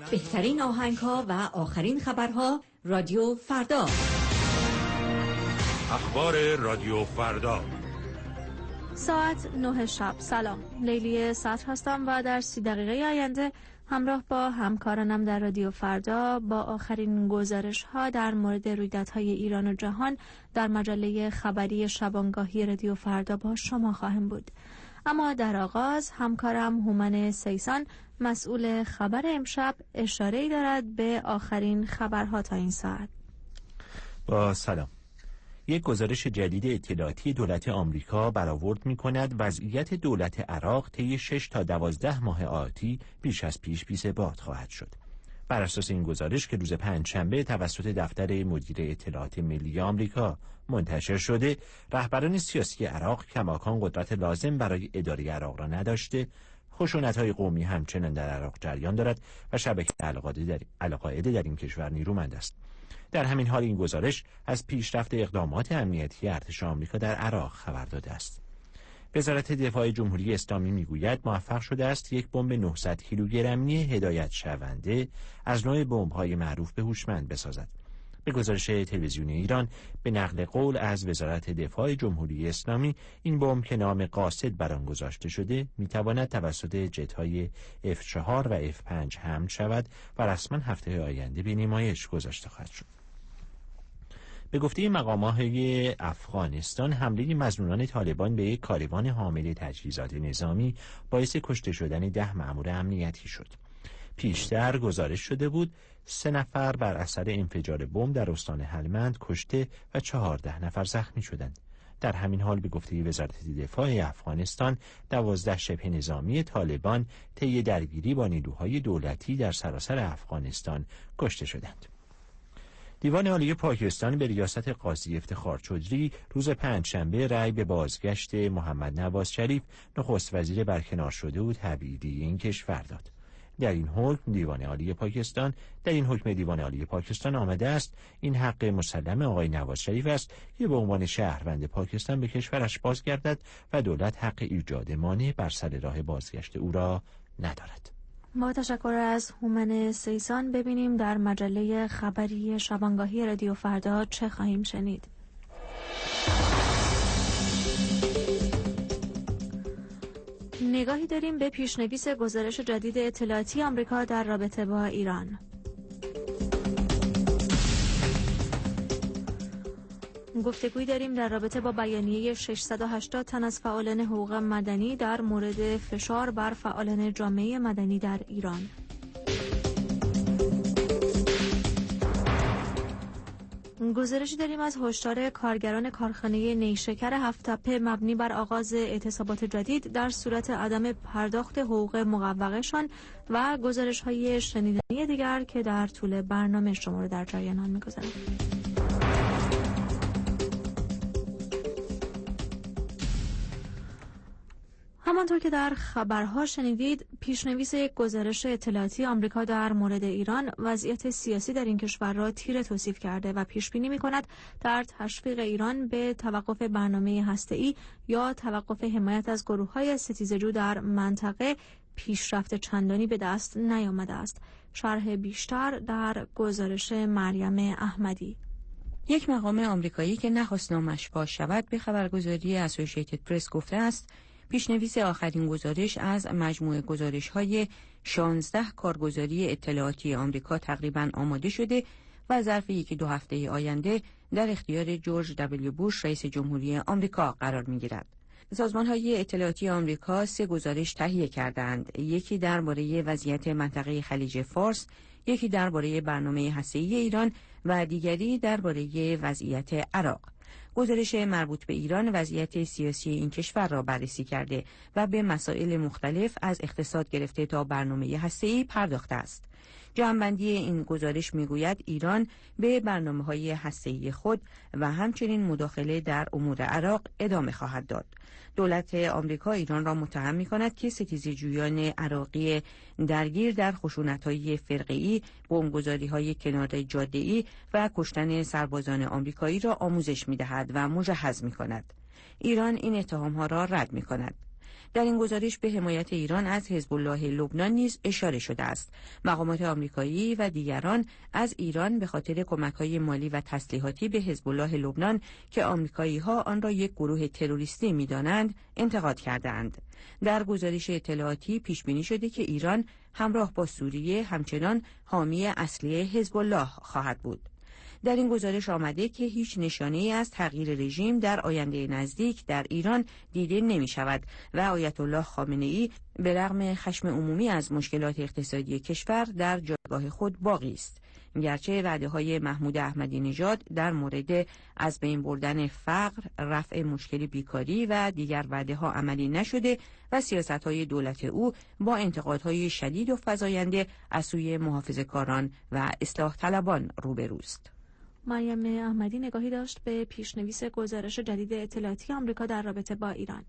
بهترین آهنگ‌ها و آخرین خبرها رادیو فردا. اخبار رادیو فردا ساعت 9 شب. سلام، لیلی صدر هستم و در 30 دقیقه آینده همراه با همکارانم در رادیو فردا با آخرین گزارش‌ها در مورد رویدادهای ایران و جهان در مجله خبری شبانگاهی رادیو فردا با شما خواهم بود. اما در آغاز همکارم هومن سیسان مسئول خبر امشب اشاره‌ای دارد به آخرین خبرها تا این ساعت. با سلام. یک گزارش جدید اطلاعاتی دولت آمریکا برآورد می‌کند وضعیت دولت عراق طی 6 تا 12 ماه آتی بیش از پیش بی ثبات خواهد شد. بر اساس این گزارش که روز پنجشنبه توسط دفتر مدیر اطلاعات ملی آمریکا منتشر شده، رهبران سیاسی عراق کماکان قدرت لازم برای اداره عراق را نداشته، خشونت‌های قومی همچنان در عراق جریان دارد و شبکه القاعده در این کشور نیرومند است. در همین حال این گزارش از پیشرفت اقدامات امنیتی ارتش آمریکا در عراق خبر داده است. وزارت دفاع جمهوری اسلامی میگوید موفق شده است یک بمب 900 کیلوگرمی هدایت شونده از نوع بمب‌های معروف به هوشمند بسازد. به گزارش تلویزیونی ایران به نقل قول از وزارت دفاع جمهوری اسلامی، این بمب که نام قاصد بر آن گذاشته شده میتواند توسط جت‌های F4 و F5 حمل شود و رسما هفته آینده به نمایش گذاشته خواهد شد. به گفته مقام‌های افغانستان، حمله مظنونان طالبان به یک کاروان حامل تجهیزات نظامی باعث کشته شدن 10 مأمور امنیتی شد. پیشتر گزارش شده بود 3 نفر بر اثر انفجار بمب در استان هلمند کشته و 14 نفر زخمی شدند. در همین حال به گفته وزارت دفاع افغانستان 12 شبه نظامی طالبان طی درگیری با نیروهای دولتی در سراسر افغانستان کشته شدند. دیوان عالی پاکستان به ریاست قاضی افتخار چودری روز پنجشنبه رأی به بازگشت محمد نواز شریف نخست وزیر برکنار شده و تبعیدی این کشور داد. در این حکم دیوان عالی پاکستان آمده است این حق مسلم آقای نواز شریف است که به عنوان شهروند پاکستان به کشورش بازگردد و دولت حق ایجاد مانع بر سر راه بازگشت او را ندارد. با تشکر از هومن سیسان ببینیم در مجله خبری شبانگاهی رادیو فردا چه خواهیم شنید. نگاهی داریم به پیشنویس گزارش جدید اطلاعاتی آمریکا در رابطه با ایران. گفتگویی داریم در رابطه با بیانیه 680 تن از فعالان حقوق مدنی در مورد فشار بر فعالان جامعه مدنی در ایران. گزارشی داریم از هشدار کارگران کارخانه نیشکر هفت‌تپه مبنی بر آغاز اعتصابات جدید در صورت عدم پرداخت حقوق موقعشان و گزارش‌های شنیدنی دیگر که در طول برنامه شما رو در جریان می‌گذارم. همانطور که در خبرها شنیدید، پیشنویس یک گزارش اطلاعاتی آمریکا در مورد ایران وضعیت سیاسی در این کشور را تیره توصیف کرده و پیش بینی می‌کند در تشویق ایران به توقف برنامه هسته‌ای یا توقف حمایت از گروه‌های ستیزجو در منطقه پیشرفت چندانی به دست نیامده است. شرح بیشتر در گزارش مریم احمدی. یک مقام آمریکایی که نخواست نامش فاش شود به خبرگزاری اسوسییتد پرس گفته است پیشنویس آخرین گزارش از مجموعه گزارش‌های 16 کارگزاری اطلاعاتی آمریکا تقریباً آماده شده و ظرف 1-2 هفته آینده در اختیار جورج دبلیو بوش رئیس جمهوری آمریکا قرار می‌گیرد. سازمان‌های اطلاعاتی آمریکا 3 گزارش تهیه کردند، یکی درباره وضعیت منطقه خلیج فارس، یکی درباره برنامه هسته‌ای ایران و دیگری درباره وضعیت عراق. گزارش مربوط به ایران وضعیت سیاسی این کشور را بررسی کرده و به مسائل مختلف از اقتصاد گرفته تا برنامه هسته‌ای پرداخته است. جمع‌بندی این گزارش میگوید ایران به برنامه‌های هسته‌ای خود و همچنین مداخله در امور عراق ادامه خواهد داد. دولت آمریکا ایران را متهم می‌کند که ستیزجویان عراقی درگیر در خشونت‌های فرقه‌ای، بمبگذاری‌های کنار جاده‌ای و کشتن سربازان آمریکایی را آموزش می‌دهد و مجهز می‌کند. ایران این اتهام‌ها را رد می‌کند. در این گزارش به حمایت ایران از حزب الله لبنان نیز اشاره شده است. مقامات آمریکایی و دیگران از ایران به خاطر کمک‌های مالی و تسلیحاتی به حزب الله لبنان که آمریکایی‌ها آن را یک گروه تروریستی می‌دانند، انتقاد کردند. در گزارش اطلاعاتی پیش بینی شده که ایران همراه با سوریه همچنان حامی اصلی حزب الله خواهد بود. در این گزارش آمده که هیچ نشانه‌ای از تغییر رژیم در آینده نزدیک در ایران دیده نمی شود و آیت الله خامنه‌ای به رغم خشم عمومی از مشکلات اقتصادی کشور در جایگاه خود باقی است. گرچه وعده‌های محمود احمدی نژاد در مورد از بین بردن فقر، رفع مشکل بیکاری و دیگر وعده‌ها عملی نشده و سیاست‌های دولت او با انتقادهای شدید و فزاینده از سوی محافظه‌کاران و اصلاح طلبان روبروست. مریم احمدی نگاهی داشت به پیشنویس گزارش جدید اطلاعاتی آمریکا در رابطه با ایران.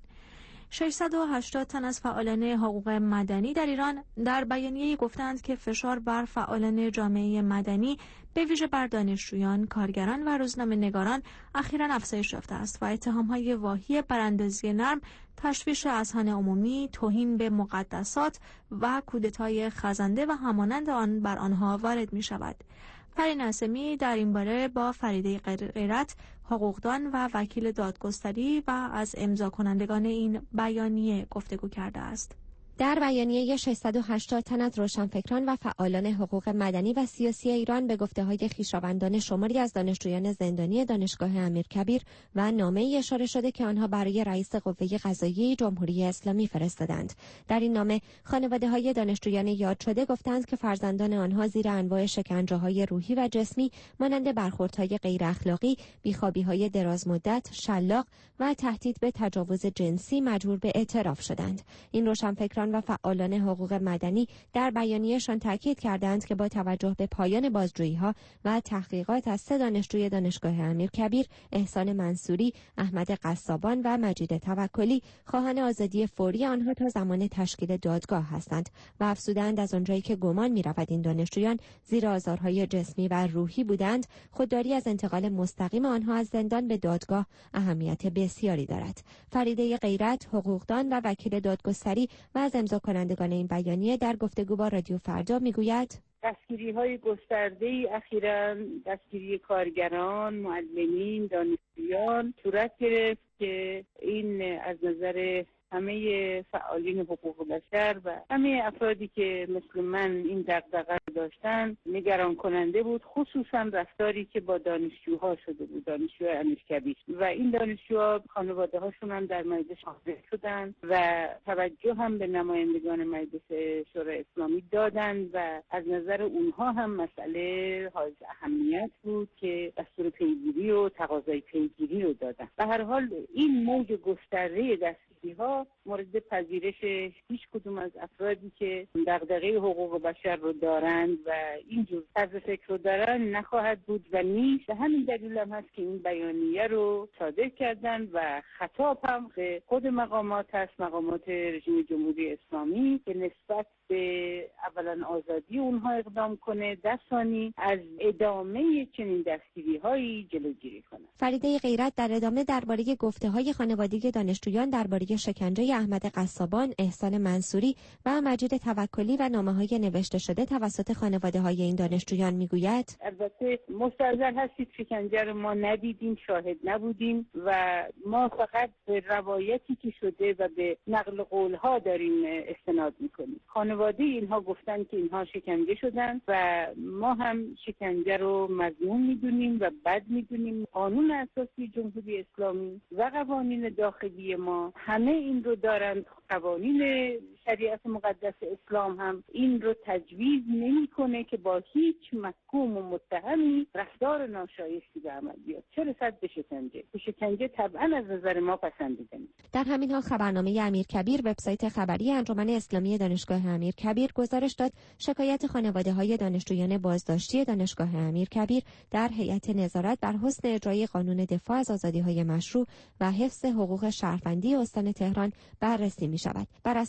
680 تن از فعالان حقوق مدنی در ایران در بیانیه‌ای گفتند که فشار بر فعالان جامعه مدنی به ویژه بر دانشجویان، کارگران و روزنامه‌نگاران اخیراً افزایش یافته است و اتهام‌های واهی براندازی نرم، تشویش اذهان عمومی، توهین به مقدسات و کودتای خزنده و همانند آن بر آنها وارد می‌شود. فرین عاصمی در این باره با فریده غیرت، حقوقدان و وکیل دادگستری و از امضا کنندگان این بیانیه گفتگو کرده است. در بیانیه 680 تن از روشنفکران و فعالان حقوق مدنی و سیاسی ایران به گفته‌های خویشاوندان شماری از دانشجویان زندانی دانشگاه امیرکبیر و نامه‌ای اشاره شده که آنها برای رئیس قوه قضاییه جمهوری اسلامی فرستادند. در این نامه خانواده‌های دانشجویان یاد شده گفتند که فرزندان آنها زیر انواع شکنجه‌های روحی و جسمی مانند برخوردهای غیر اخلاقی، بیخوابی‌های درازمدت، شلاق و تهدید به تجاوز جنسی مجبور به اعتراف شدند. این روشنفکران و فعالان حقوق مدنی در بیانیه‌شان تاکید کردند که با توجه به پایان بازجویی‌ها و تحقیقات از 3 دانشجوی دانشگاه امیرکبیر، احسان منصوری، احمد قصابان و مجید توکلی، خواهان آزادی فوری آنها تا زمان تشکیل دادگاه هستند و افزودند از آنجایی که گمان می‌رود این دانشجویان زیر آزارهای جسمی و روحی بودند، خودداری از انتقال مستقیم آنها از زندان به دادگاه اهمیت بسیاری دارد. فریده غیرت، حقوقدان و وکیل دادگستری و از امضا کنندگان این بیانیه در گفتگو با رادیو فردا میگوید دستگیری‌های گسترده‌ای اخیراً دستگیری کارگران، معلمین، دانشجویان صورت گرفت که این از نظر همه فعالین حقوق بشر و همه افرادی که مثل من این دغدغه داشتن نگران کننده بود، خصوصا رفتاری که با دانشجوها شده بود، دانشجوی امیرکبیر و این دانشجوها خانواده هاشون هم در مجلس حاضر شدن و توجه هم به نمایندگان مجلس شورای اسلامی دادن و از نظر اونها هم مسئله حائز اهمیت بود که دستور پیگیری و تقاضای پیگیری رو دادن. به هر حال این موج گسترده دستگیری‌ها مورد پذیرش هیچ کدوم از افرادی که دغدغه حقوق بشر رو دارند و اینجور طرز فکر رو دارن نخواهد بود و نیست. به همین دلیل هم هست که این بیانیه رو صادر کردن و خطاب هم به خود مقامات هست، مقامات رژیم جمهوری اسلامی که نسبت به اولا آزادی اونها اقدام کنه، ثانی از ادامه چنین دستگیری‌هایی جلوگیری کنه. فریده غیرت در ادامه درباره گفته‌های خانواده دانشجویان درباره شکنجه احمد قصابان، احسان منصوری و مجید توکلی و نامه‌های نوشته شده توسط خانواده‌های این دانشجویان میگوید البته مستحضر هستید شکنجه رو ما ندیدیم، شاهد نبودیم و ما فقط به روایتی که شده و به نقل قول‌ها داریم استناد می‌کنیم. خانواده اینها گفتن که اینها شکنجه شدن و ما هم شکنجه رو مذموم می‌دونیم و بد می‌دونیم. قانون اساسی جمهوری اسلامی و قوانین داخلی ما همه این رو دارند. قوانین شریعت مقدس اسلام هم این رو تجویز نمی‌کنه که با هیچ محکوم و متهمی رفتار ناشایستی به عمل بیاد، چه رسد به شکنجه. شکنجه طبعا از نظر ما پسندیده نیست. در همین حال خبرنامه امیرکبیر، وبسایت خبری انجمن اسلامی دانشگاه امیرکبیر گزارش داد شکایت خانواده‌های دانشجویان بازداشتی دانشگاه امیرکبیر در هیئت نظارت بر حسن اجرای قانون دفاع از آزادی‌های مشروع و حفظ حقوق شهروندی استان تهران بررسی می‌شود. بر اساس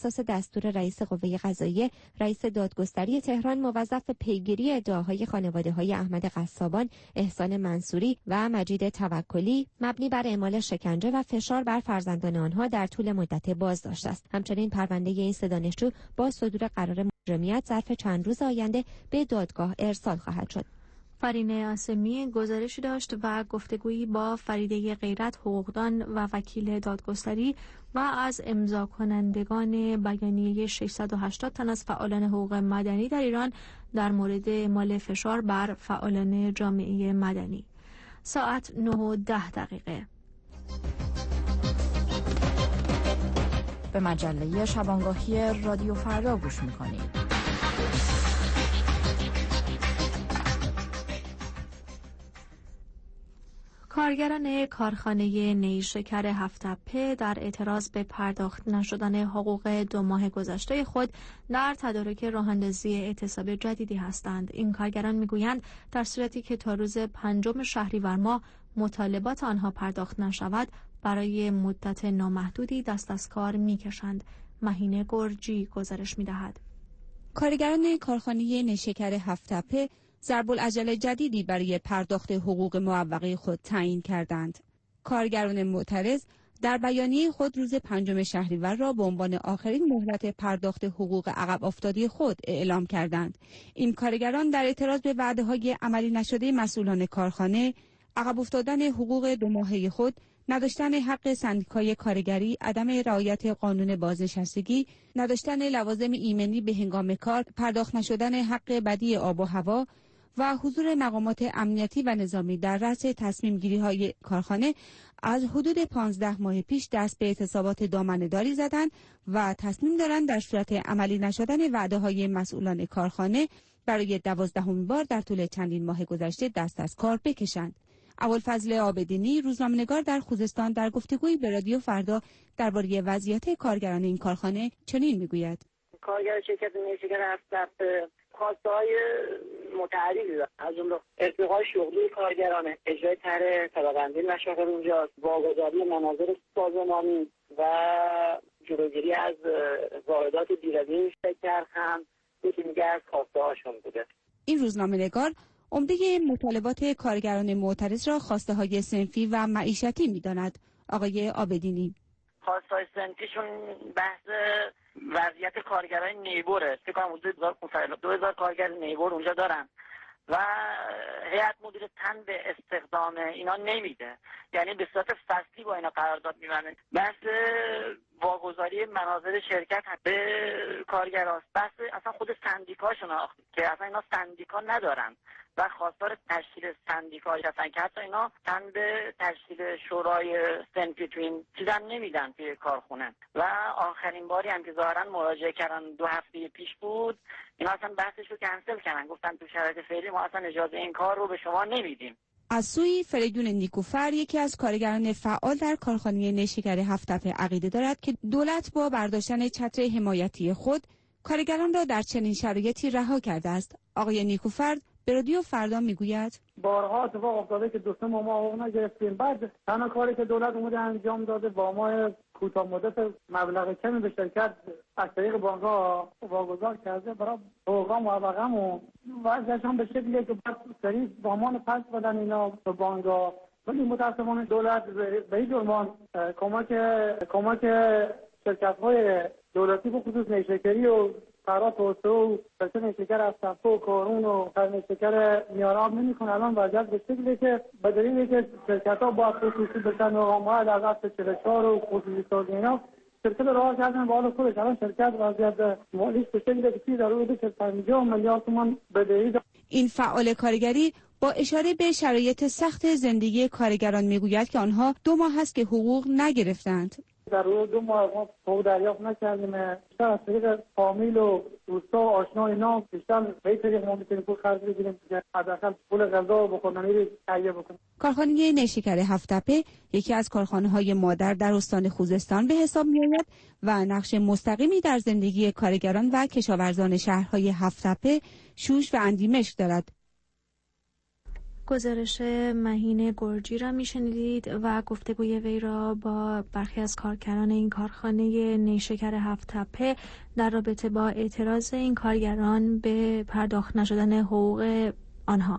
دستور رئیس قوه قضاییه، رئیس دادگستری تهران موظف به پیگیری ادعاهای خانواده‌های احمد قصابان، احسان منصوری و مجید توکلی مبنی بر اعمال شکنجه و فشار بر فرزندان آنها در طول مدت بازداشت است. همچنین پرونده این سه دانشجو با صدور قرار محرمیت ظرف چند روز آینده به دادگاه ارسال خواهد شد. فرینه آسمی گزارشی داشت و گفتگویی با فریده غیرت حقوقدان و وکیل دادگستری و از امضا کنندگان بیانیه 680 تن از فعالان حقوق مدنی در ایران در مورد اعمال فشار بر فعالان جامعه مدنی. ساعت 9:10. به مجله شبانگاهی رادیو فردا گوش می‌کنید. کارگران کارخانه نیشکر هفت‌تپه در اعتراض به پرداخت نشدن حقوق 2 ماه گذشته خود در تدارک راه‌اندازی اعتصاب جدیدی هستند. این کارگران میگویند در صورتی که تا روز 5 شهریور ماه مطالبات آنها پرداخت نشود برای مدت نامحدودی دست از کار میکشند. مهینه گرجی گزارش میدهد. کارگران کارخانه نیشکر هفت‌تپه ضرب‌العجل جدیدی برای پرداخت حقوق معوقه خود تعیین کردند. کارگران معترض در بیانیه خود روز 5 شهریور را به عنوان آخرین مهلت پرداخت حقوق عقب افتاده خود اعلام کردند. این کارگران در اعتراض به وعده‌های عملی نشده مسئولان کارخانه، عقب افتادن حقوق 2 ماهه خود، نداشتن حق سندیکای کارگری، عدم رعایت قانون بازنشستگی، نداشتن لوازم ایمنی به هنگام کار، پرداخت نشدن حق بدی آب و هوا و حضور مقامات امنیتی و نظامی در رأس تصمیم گیری های کارخانه از حدود 15 ماه پیش دست به اعتصابات دامنه‌داری زدند و تصمیم دارند در صورت عملی نشدن وعده های مسئولان کارخانه برای 12مین بار در طول چندین ماه گذشته دست از کار بکشند. ابوالفضل عابدینی روزنامه‌نگار در خوزستان در گفتگویی به رادیو فردا درباره وضعیت کارگران این کارخانه چنین میگوید: کارگر شرکت نیشکر هفت‌تپه خواسته‌های متعددی دارد، از جمله ارتقای شغلی کارگران، اجرای طرح طبقه‌بندی مشاغل اونجا، واگذاری مناظر سازمانی و جلوگیری از واردات بی‌رویه شکر هم یکی دیگر از خواسته‌هاشون بوده. این روزنامه‌نگار عمده مطالبات کارگران معترض را خواسته‌های صنفی و معیشتی می‌داند. آقای عابدینی: خواسته‌های صنفیشون بحث وضعیت کارگرای نیبوره. فکر کنم حدود 2000 کارگر نیبور اونجا دارن و هیئت مدیره تن به استخدام اینا نمیده، یعنی به صورت فصلی با اینا قرارداد می‌بندن. بحث واگذاری مناظر شرکت به کارگراست، بحث اصلا خود سندیکاشون که اصلا اینا سندیکا ندارن و خواستار تشکیل سندیکایی هستن که حتی اینا تن به تشکیل شورای صنفی تو این چیزا نمیدن توی کارخونه. و آخرین باری هم که ظاهرا مراجعه کردن 2 هفته پیش بود، اینا اصلا بحثش رو کنسل کردن، گفتن تو شرایط فعلی ما اصلا اجازه این کار رو به شما نمیدیم. از سوی فریدون نیکوفر، یکی از کارگران فعال در کارخانه نیشکر هفت‌تپه، عقیده دارد که دولت با برداشتن چتر حمایتی خود کارگران را در چنین شرایطی رها کرده است. آقای نیکوفر به رادیو فردا میگوید: بارها اتفاق افتاده که 2-3 ماه ما حقوق نگرفتیم. بعد تنها کاری که دولت اومده انجام داده با ما کوتاه مدت مبلغ کمی به شرکت از طریق بانک‌ها واگذار کرده برای حقوق معوقه و وضعشون به شکلی که بعد سریع زمان پس بدن اینا به بانک‌ها. ولی متأسفانه دولت به هیچ عنوان کمک شرکت‌های دولتی به خصوص نیشکری و قرار توسعه و شرکت نیشکر هفت‌تپه و کارون و نیشکر میاراب نمی‌کنه. الان وضعیت به شکلی که به دلیلی که شرکت‌ها با خصوصی بشن و آمار از اصل 44 و خصوصی سازی اینا شرکت راه کردن به حال خودش. الان شرکت وضعیت مالیش به شکلی که چیزی در حدود 50 میلیارد تومان بدهی. این فعال کارگری با اشاره به شرایط سخت زندگی کارگران میگوید که آنها 2 ماه است که حقوق نگرفتند. در روز 2 ماه ما حقوق دریافت نکردیم. بیشتر از طریق فامیل و دوستا و آشنا اینا بیشتر به این طریق ما میتونیم پول خرج بگیریم که حداقل پول غذا و بخوردنی رو تهیه بکنیم. کارخانه نیشکر هفت‌تپه یکی از کارخانه‌های مادر در استان خوزستان به حساب می‌آید و نقش مستقیمی در زندگی کارگران و کشاورزان شهرهای هفت‌تپه، شوش و اندیمشک دارد. گزارش مهین گرجی را میشنیدید و گفتگوی وی را با برخی از کارگران این کارخانه نیشکر هفت تپه در رابطه با اعتراض این کارگران به پرداخت نشدن حقوق آنها.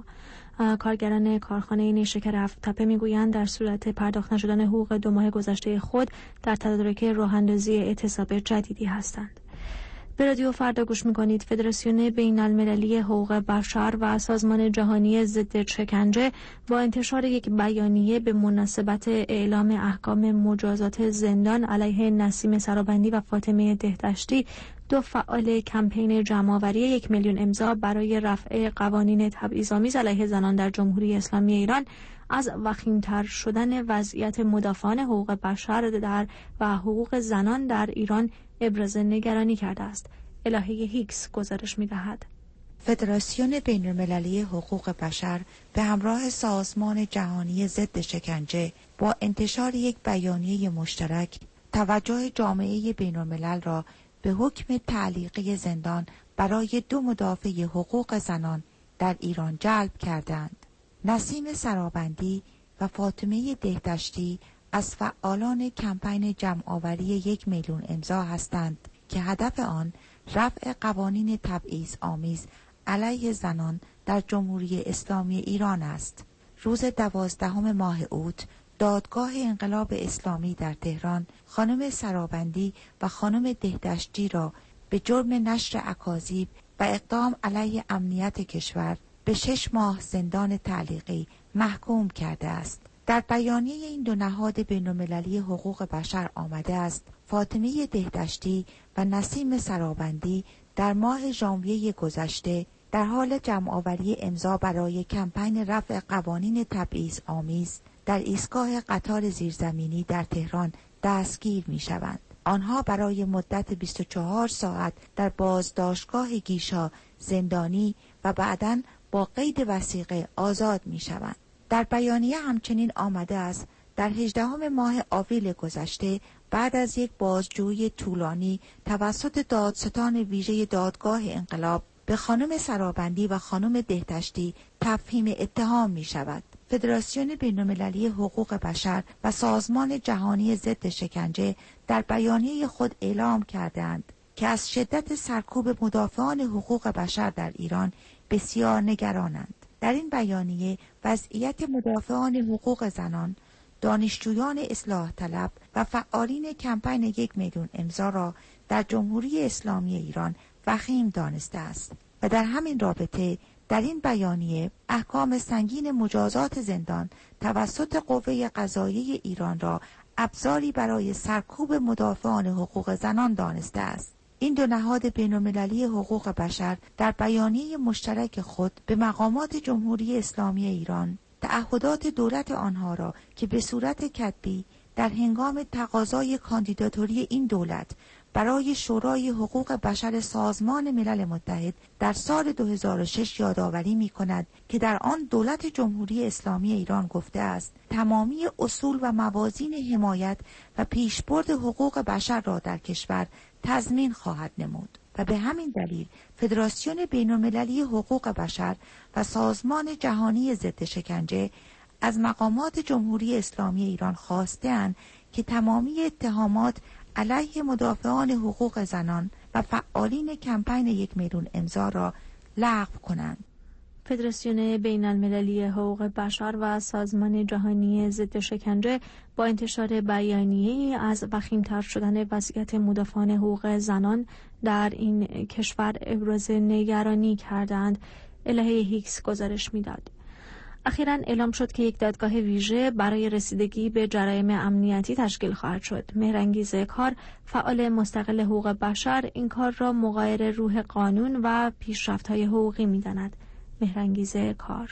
کارگران کارخانه نیشکر هفت تپه میگویند در صورت پرداخت نشدن حقوق 2 ماه گذشته خود در تدارک راه اندازی اعتصاب جدیدی هستند. به رادیو فردا گوش میکنید. فدراسیون بین المللی حقوق بشر و سازمان جهانی ضد شکنجه با انتشار یک بیانیه به مناسبت اعلام احکام مجازات زندان علیه نسیم سرابندی و فاطمه دهدشتی، 2 فعال کمپین جمع‌آوری 1 میلیون امضا برای رفع قوانین تبعیض‌آمیز علیه زنان در جمهوری اسلامی ایران، از وخیم‌تر شدن وضعیت مدافعان حقوق بشر و حقوق زنان در ایران ابراز نگرانی کرده است. الهه هیکس گزارش می‌دهد. فدراسیون بین‌المللی حقوق بشر به همراه سازمان جهانی ضد شکنجه با انتشار یک بیانیه مشترک توجه جامعه بین‌الملل را به حکم تعلیقی زندان برای 2 مدافع حقوق زنان در ایران جلب کردند. نسیم سرابندی و فاطمه دهدشتی از فعالان کمپین جمع‌آوری 1 میلیون امضا هستند که هدف آن رفع قوانین تبعیض‌آمیز علیه زنان در جمهوری اسلامی ایران است. روز 12 ماه اوت دادگاه انقلاب اسلامی در تهران خانم سرابندی و خانم دهدشتی را به جرم نشر اکاذیب و اقدام علیه امنیت کشور به 6 ماه زندان تعلیقی محکوم کرده است. در بیانیه این 2 نهاد بین‌المللی حقوق بشر آمده است فاطمه دهدشتی و نسیم سرابندی در ماه ژانویه گذشته در حال جمع‌آوری امضا برای کمپین رفع قوانین تبعیض‌آمیز در ایستگاه قطار زیرزمینی در تهران دستگیر می‌شوند. آنها برای مدت 24 ساعت در بازداشتگاه گیشا زندانی و بعداً با قید وثیقه آزاد می‌شوند. در بیانیه همچنین آمده است در 18 ماه آوریل گذشته بعد از یک بازجویی طولانی توسط دادستان ویژه دادگاه انقلاب به خانم سرابندی و خانم دهدشتی تفهیم اتهام می شود. فدراسیون بین‌المللی حقوق بشر و سازمان جهانی ضد شکنجه در بیانیه خود اعلام کردند که از شدت سرکوب مدافعان حقوق بشر در ایران بسیار نگرانند. در این بیانیه وضعیت مدافعان حقوق زنان، دانشجویان اصلاح طلب و فعالین کمپین 1 میلیون امضا را در جمهوری اسلامی ایران وخیم دانسته است و در همین رابطه در این بیانیه احکام سنگین مجازات زندان توسط قوه قضاییه ایران را ابزاری برای سرکوب مدافعان حقوق زنان دانسته است. این 2 نهاد بین‌المللی حقوق بشر در بیانیه مشترک خود به مقامات جمهوری اسلامی ایران تعهدات دولت آنها را که به صورت کتبی در هنگام تقاضای کاندیداتوری این دولت برای شورای حقوق بشر سازمان ملل متحد در سال 2006 یادآوری می‌کند که در آن دولت جمهوری اسلامی ایران گفته است تمامی اصول و موازین حمایت و پیشبرد حقوق بشر را در کشور تضمین خواهد نمود و به همین دلیل فدراسیون بین‌المللی حقوق بشر و سازمان جهانی ضد شکنجه از مقامات جمهوری اسلامی ایران خواسته‌اند که تمامی اتهامات علیه مدافعان حقوق زنان و فعالین کمپین 1 میلیون امضا را لغو کنند. فدراسیون بین المللی حقوق بشر و سازمان جهانی ضد شکنجه با انتشار بیانیه‌ای از وخیم‌تر شدن وضعیت مدافعان حقوق زنان در این کشور ابراز نگرانی کردند. الهه هیکس گزارش می‌داد. اخیراً اعلام شد که یک دادگاه ویژه برای رسیدگی به جرایم امنیتی تشکیل خواهد شد. مهرانگیز کار، فعال مستقل حقوق بشر، این کار را مغایر روح قانون و پیشرفت‌های حقوقی می‌داند. مهرانگیز کار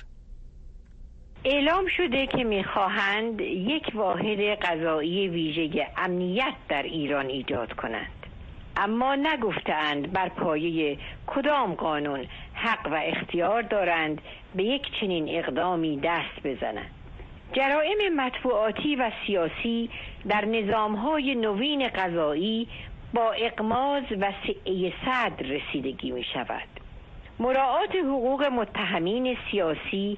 اعلام شده که می‌خواهند یک واحد قضایی ویژه امنیت در ایران ایجاد کنند، اما نگفتند بر پایه کدام قانون حق و اختیار دارند به یک چنین اقدامی دست بزنند. جرائم مطبوعاتی و سیاسی در نظام‌های نوین قضایی با اغماض و سعی صدر رسیدگی می شود. مراعات حقوق متهمین سیاسی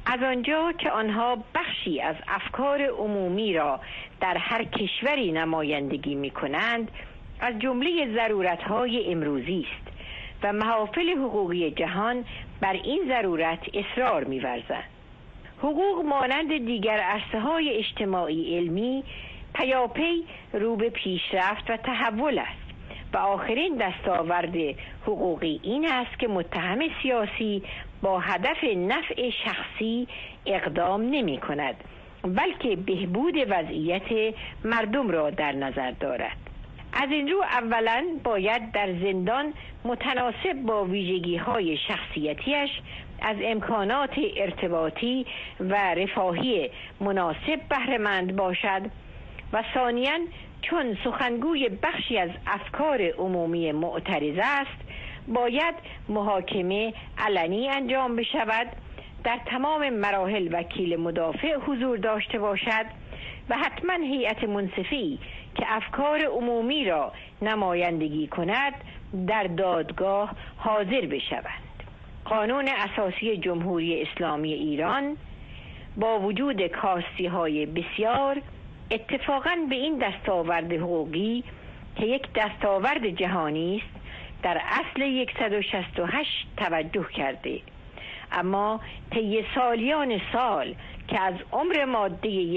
از آنجا که آنها بخشی از افکار عمومی را در هر کشوری نمایندگی می‌کنند، از جمله ضرورت‌های امروزی است و محافل حقوقی جهان بر این ضرورت اصرار می‌ورزند. حقوق مانند دیگر عرصه‌های اجتماعی علمی پیاپی رو به پیشرفت و تحول است و آخرین دستاورد حقوقی این است که متهم سیاسی با هدف نفع شخصی اقدام نمی کند، بلکه بهبود وضعیت مردم را در نظر دارد. از این رو اولا باید در زندان متناسب با ویژگی‌های شخصیتیش از امکانات ارتباطی و رفاهی مناسب بهره‌مند باشد و ثانیاً چون سخنگوی بخشی از افکار عمومی معترض است، باید محاکمه علنی انجام بشود، در تمام مراحل وکیل مدافع حضور داشته باشد و حتما هیئت منصفی که افکار عمومی را نمایندگی کند در دادگاه حاضر بشوند. قانون اساسی جمهوری اسلامی ایران با وجود کاستی‌های بسیار اتفاقاً به این دستاورد حقوقی که یک دستاورد جهانی است در اصل 168 توجه کرده، اما طی سالیان سال که از عمر ماده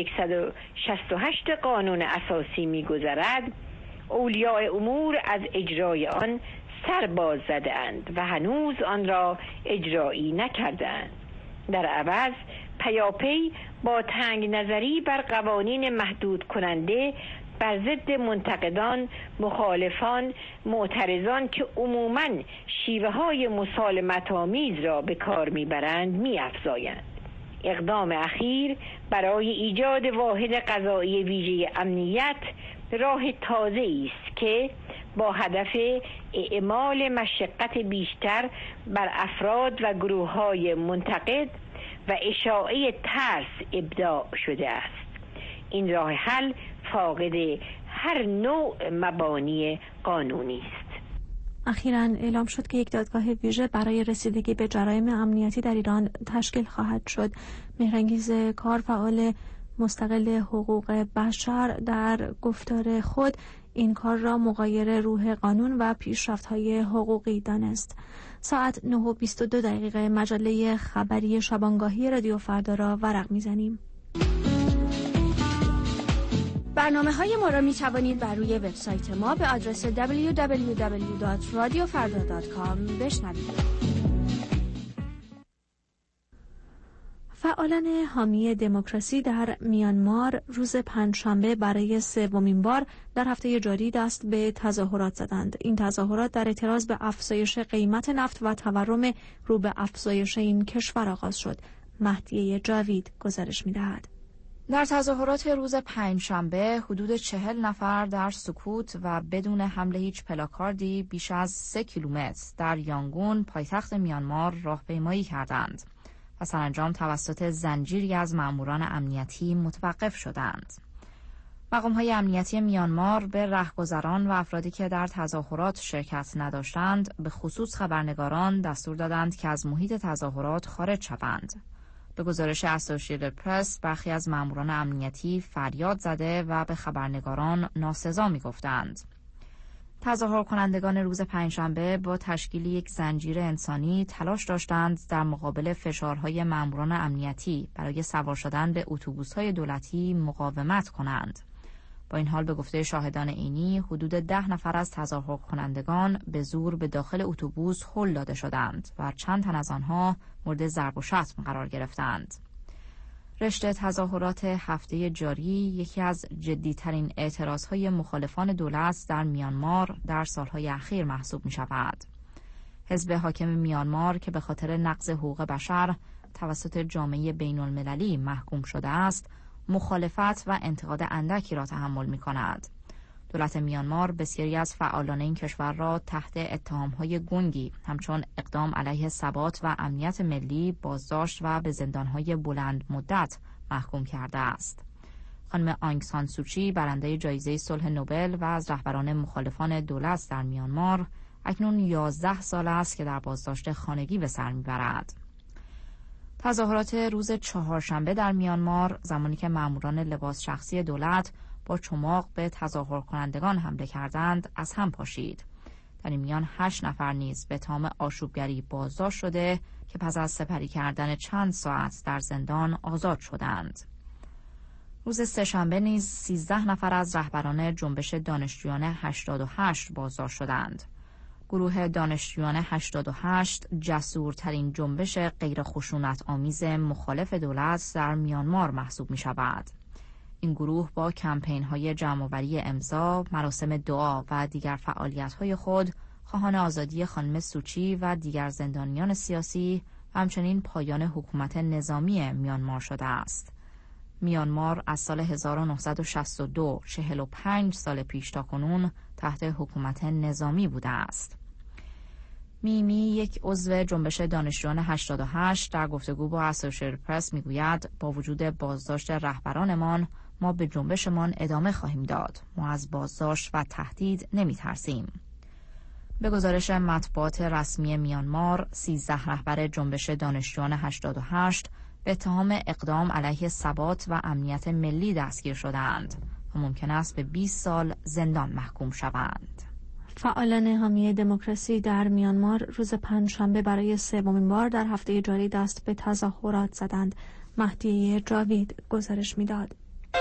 168 قانون اساسی می‌گذرد، اولیاء امور از اجرای آن سر باز زده اند و هنوز آن را اجرایی نکرده اند. در عوض پیاپی با تنگ نظری بر قوانین محدود کننده بر ضد منتقدان، مخالفان، معترضان که عموماً شیوه های مسالمت آمیز را به کار میبرند می‌افزایند. اقدام اخیر برای ایجاد واحد قضایی ویژه امنیت راه تازه‌ای است که با هدف اعمال مشقت بیشتر بر افراد و گروه‌های منتقد و اشاعه ترس ابداع شده است. این راه حل فاقد هر نوع مبانی قانونی است. اخیراً اعلام شد که یک دادگاه ویژه برای رسیدگی به جرایم امنیتی در ایران تشکیل خواهد شد. مهرانگیز کار، فعال مستقل حقوق بشر، در گفتار خود این کار را مغایر روح قانون و پیشرفت‌های حقوقی دانست. ساعت 9:22 مجله خبری شبانگاهی رادیو فردا را ورق می‌زنیم. برنامه‌های ما را می‌توانید بر روی وبسایت ما به آدرس www.radiofarda.com بشنوید. فعالان حامی دموکراسی در میانمار روز پنجشنبه برای سومین بار در هفته جاری دست به تظاهرات زدند. این تظاهرات در اعتراض به افزایش قیمت نفت و تورم رو به افزایش این کشور آغاز شد. مهدیه جاوید گزارش می‌دهد. در تظاهرات روز پنجشنبه حدود 40 نفر در سکوت و بدون حمل هیچ پلاکاردی بیش از 3 کیلومتر در یانگون پایتخت میانمار راهپیمایی کردند و سرانجام توسط زنجیری از ماموران امنیتی متوقف شدند. مقام‌های امنیتی میانمار به رهگذران و افرادی که در تظاهرات شرکت نداشتند، به خصوص خبرنگاران، دستور دادند که از محیط تظاهرات خارج شوند. به گزارش اسوسییتد پرس، برخی از ماموران امنیتی فریاد زده و به خبرنگاران ناسزا می‌گفتند. تظاهر کنندگان روز پنجشنبه با تشکیل یک زنجیر انسانی تلاش داشتند در مقابل فشارهای ماموران امنیتی برای سوار شدن به اتوبوس‌های دولتی مقاومت کنند. با این حال به گفته شاهدان عینی، حدود 10 نفر از تظاهر کنندگان به زور به داخل اتوبوس هل داده شدند و چند تن از آنها مورد ضرب و شتم قرار گرفتند. رشته تظاهرات هفته جاری یکی از جدی‌ترین اعتراضهای مخالفان دولت در میانمار در سالهای اخیر محسوب می‌شود. حزب حاکم میانمار که به خاطر نقض حقوق بشر توسط جامعه بین‌المللی محکوم شده است، مخالفت و انتقاد اندکی را تحمل می‌کند. دولت میانمار بسیاری از فعالان این کشور را تحت اتهام‌های گنگی همچون اقدام علیه ثبات و امنیت ملی بازداشت و به زندان‌های بلند مدت محکوم کرده است. خانم آنگ سان سوچی، برنده جایزه صلح نوبل و از رهبران مخالفان دولت در میانمار، اکنون 11 سال است که در بازداشت خانگی به سر می‌برد. تظاهرات روز چهارشنبه در میانمار زمانی که ماموران لباس شخصی دولت با چماق به تظاهر کنندگان حمله کردند از هم پاشید. در این میان 8 نفر نیز به تهم آشوبگری بازداشت شده که پس از سپری کردن چند ساعت در زندان آزاد شدند. روز سه‌شنبه نیز 13 نفر از رهبران جنبش دانشجویان 88 بازداشت شدند. گروه دانشجویان 88 جسورترین جنبش غیر خشونت آمیز مخالف دولت در میانمار محسوب می شود. این گروه با کمپین‌های جمع‌آوری امضا، مراسم دعا و دیگر فعالیت‌های خود خواهان آزادی خانم سوچی و دیگر زندانیان سیاسی و همچنین پایان حکومت نظامی میانمار شده است. میانمار از سال 1962 45 سال پیش تا کنون تحت حکومت نظامی بوده است. میمی، یک عضو جنبش دانشجویان 88 در گفتگو با اسوشییتد پرس میگوید با وجود بازداشت رهبرانمان ما به جنبشمان ادامه خواهیم داد. ما از بازداشت و تهدید نمی‌ترسیم. به گزارش مطبوعات رسمی میانمار 13 رهبر جنبش دانشجویان 88 به اتهام اقدام علیه ثبات و امنیت ملی دستگیر شدند و ممکن است به 20 سال زندان محکوم شوند. فعالان حامی دموکراسی در میانمار روز پنجشنبه برای سومین بار در هفته جاری دست به تظاهرات زدند. مهدی جاوید گزارش میداد.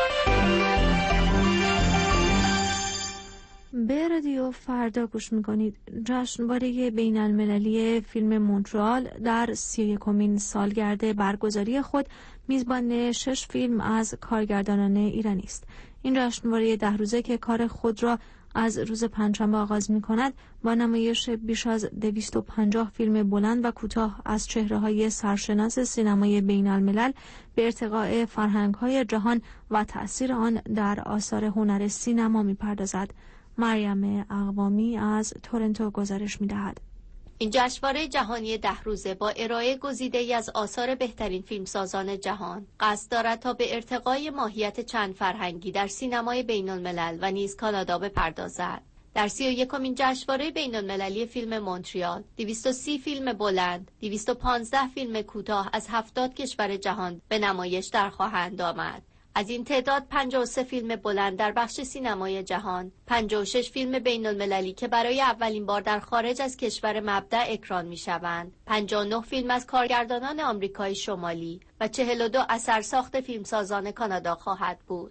به رادیو فردا گوش میکنید. جشنواره بین المللی فیلم مونترال در 31مین سالگرد برگزاری خود میزبان 6 فیلم از کارگردانان ایرانی است. این جشنواره 10 روزه که کار خود را از روز پنجشنبه آغاز می‌کند با نمایش بیش از 250 فیلم بلند و کوتاه از چهره‌های سرشناس سینمای بین الملل به ارتقاء فرهنگ‌های جهان و تأثیر آن در آثار هنر سینما می‌پردازد. مریم اقوامی از تورنتو گزارش می‌دهد. این جشنواره جهانی 10 روزه با ارائه گزیده‌ای از آثار بهترین فیلمسازان جهان قصد دارد تا به ارتقای ماهیت چند فرهنگی در سینمای بین‌الملل و نیز کانادا بپردازد. در 31مین جشنواره بین‌المللی فیلم مونتریال 230 فیلم بلند، 215 فیلم کوتاه از 70 کشور جهان به نمایش در خواهند آمد. از این تعداد 53 فیلم بلند در بخش سینمای جهان، 56 فیلم بین‌المللی که برای اولین بار در خارج از کشور مبدأ اکران می‌شوند، 59 فیلم از کارگردانان آمریکای شمالی و 42 اثرساخت فیلمسازان کانادا خواهد بود.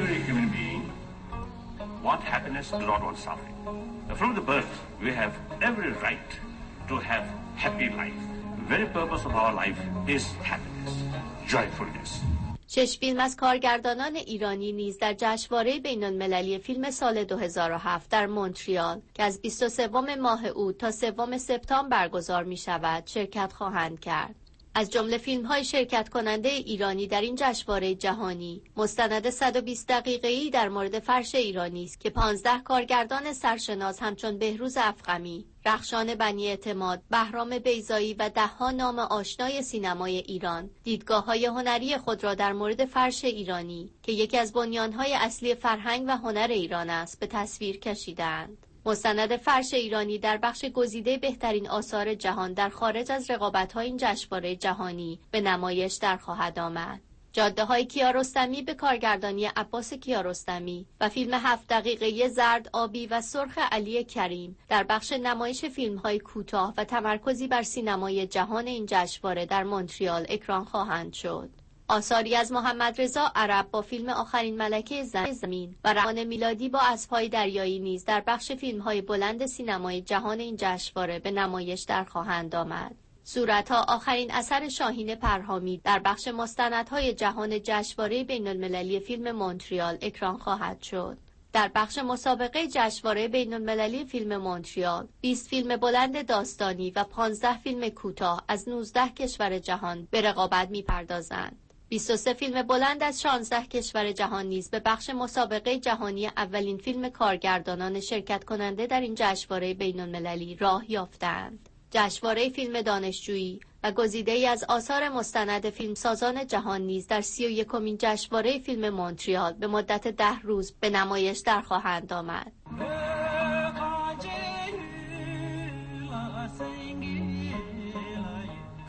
شش فیلم از کارگردانان ایرانی نیز در جشنواره بین‌المللی فیلم سال 2007 در مونتریال که از 23 ماه اوت تا 3 سپتامبر برگزار می شود شرکت خواهند کرد. از جمله فیلم‌های شرکت کننده ایرانی در این جشنواره جهانی، مستند 120 دقیقه‌ای در مورد فرش ایرانی است که 15 کارگردان سرشناس همچون بهروز افخمی، رخشان بنی اعتماد، بهرام بیضایی و ده‌ها نام آشنای سینمای ایران دیدگاه‌های هنری خود را در مورد فرش ایرانی که یکی از بنیان‌های اصلی فرهنگ و هنر ایران است به تصویر کشیدند. مستند فرش ایرانی در بخش گزیده بهترین آثار جهان در خارج از رقابت‌های این جشنواره جهانی به نمایش در خواهد آمد. جاده‌های کیارستمی به کارگردانی عباس کیارستمی و فیلم 7 دقیقه‌ای زرد آبی و سرخ علی کریم در بخش نمایش فیلم‌های کوتاه و تمرکزی بر سینمای جهان این جشنواره در مونتریال اکران خواهند شد. آثاری از محمد رضا عرب با فیلم آخرین ملکه زمین و رحمان میلادی با اسب‌های دریایی نیز در بخش فیلم‌های بلند سینمای جهان این جشنواره به نمایش در خواهند آمد. صورت‌ها آخرین اثر شاهین پرهامی در بخش مستندهای جهان جشنواره بین‌المللی فیلم مونتریال اکران خواهد شد. در بخش مسابقه جشنواره بین‌المللی فیلم مونتریال 20 فیلم بلند داستانی و 15 فیلم کوتاه از 19 کشور جهان به رقابت می‌پردازند. 23 فیلم بلند از 16 کشور جهان نیز به بخش مسابقه جهانی اولین فیلم کارگردانان شرکت کننده در این جشنواره بین‌المللی راه یافتند. جشنواره فیلم دانشجویی و گزیده‌ای از آثار مستند فیلمسازان جهان نیز در 31مین جشنواره فیلم مونتریال به مدت 10 روز به نمایش در خواهند آمد.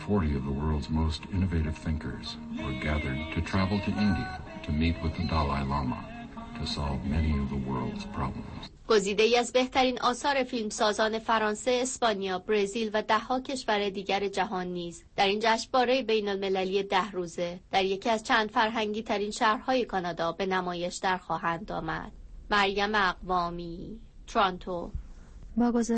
40 of the world's most innovative thinkers were gathered to travel to India to meet with the Dalai Lama to solve many of the world's problems. گزیده‌ای از بهترین آثار فیلمسازان فرانسه، اسپانیا، برزیل و ده‌ها کشور دیگر جهان نیز در این جشنواره بین‌المللی 10 روزه در یکی از چند فرهنگی ترین شهرهای کانادا به نمایش در خواهند آمد. مریم اقوامی، تورنتو. با